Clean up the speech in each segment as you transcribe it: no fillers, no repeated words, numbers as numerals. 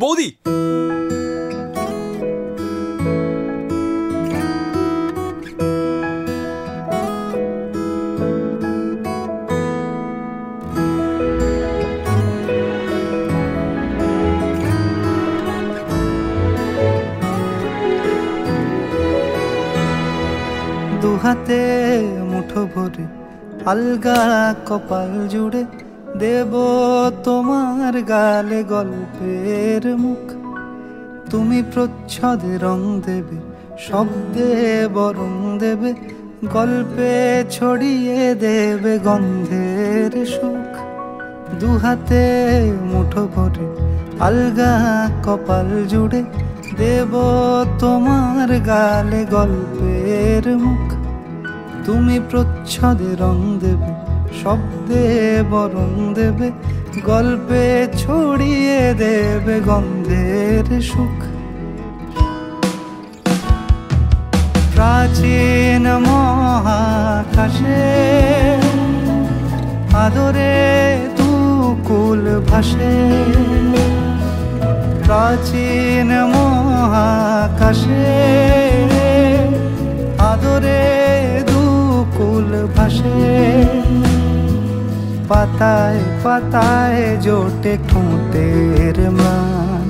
বৌদি, দুহাতে মুঠো ভরে আলগা কপাল জুড়ে দেব তোমার গালে গল্পের মুখ। তুমি প্রচ্ছদে রং দেবে, শব্দে বরং দেবে, গল্পে ছড়িয়ে দেবে গন্ধের সুখ। দুহাতে মুঠো ভরে আলগা কপাল জুড়ে দেব তোমার গালে গল্পের মুখ। তুমি প্রচ্ছদে রং দেবে, শব্দে বরং দেবে, গল্পে ছড়িয়ে দেবে গন্ধের সুখ। প্রাচীন মহাকাশে আদরে দুকুল ভাসে, প্রাচীন মহাকাশে আদরে দুকুল ভাসে। পাতায় পাতায় জোটে ঠোঁটের ম্লান,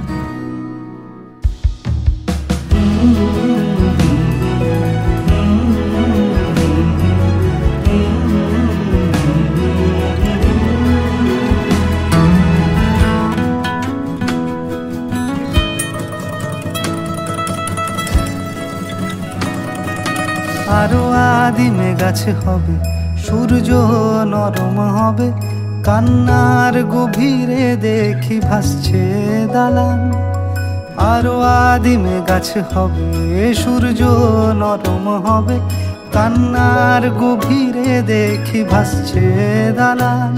আরো আদিমে গাছে হবে, সূর্য নরম হবে, কান্নার গভীরে দেখি ভাসছে দালান। আরো আদিমে গাছে হবে, সূর্য নরম হবে, কান্নার গভীরে দেখি ভাসছে দালান।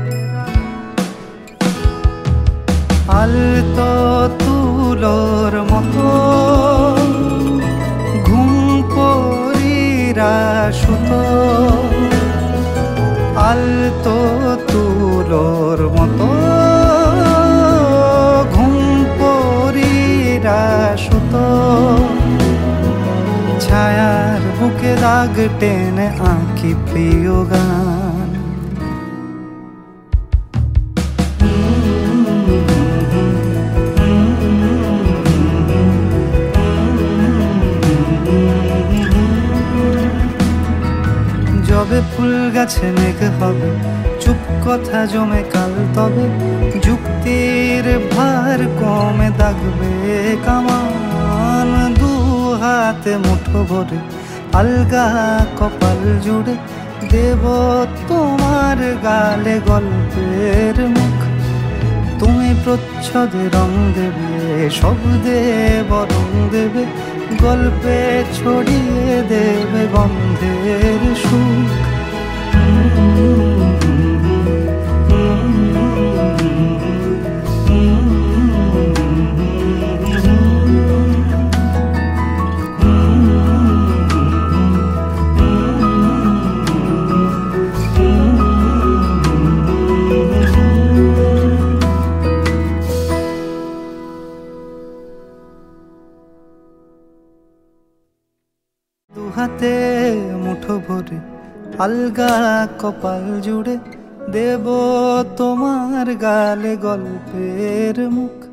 আলতো তুলোর মতো সুতো, আলতো তুলোর মতো ঘুম পরীরা সুতো। ছায়ার বুকে দাগ টেনে আঁকি প্রিয় গান। যবে ফুল গাছে মেঘ হবে, চুপ কথা জমে কাল তবে, যুক্তির ভার কমে দাগবে কামান। দু হাতে মুঠো ভরে আলগা কপাল জুড়ে দেব তোমার গালে গল্পের মুখ। তুমি প্রচ্ছদে রং দেবে, শব্দে বরং দেবে, গল্পে ছড়িয়ে দেবে গন্ধের সুখ। দুহাতে মুঠো ভরে আলগা কপাল জুড়ে দেব তোমার গালে গল্পের মুখ।